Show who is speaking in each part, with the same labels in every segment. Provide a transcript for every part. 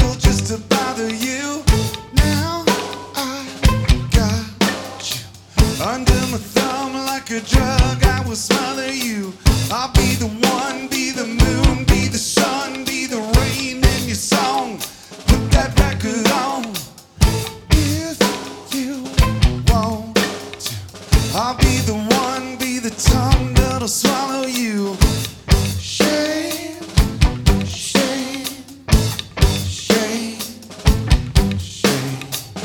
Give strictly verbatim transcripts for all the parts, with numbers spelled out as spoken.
Speaker 1: angle just to bother you. Now I got you under my thumb like a drug. I will smother you. I'll be the one, be the moon, be the sun, be the rain in your song. Put that record on if you want to. I'll be the one, be the tongue that'll swallow you. Shame, shame, shame, shame,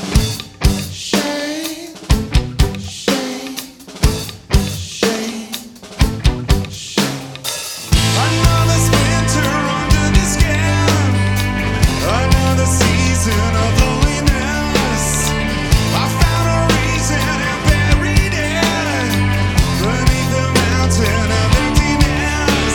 Speaker 1: shame, shame, shame, shame. Another winter under the skin, another season of loneliness. I found a reason and buried it beneath the mountain of emptiness.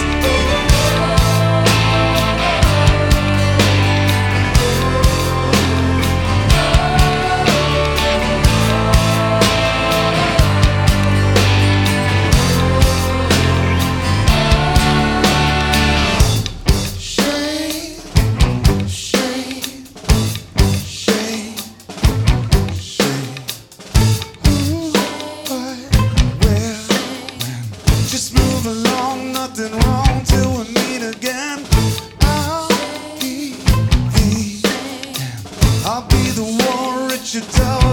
Speaker 1: Shame, shame, shame, shame. Ooh, what, where, when? Just move along, nothing wrong till we meet again. I'll be the end. I'll be the war, Richard Doe.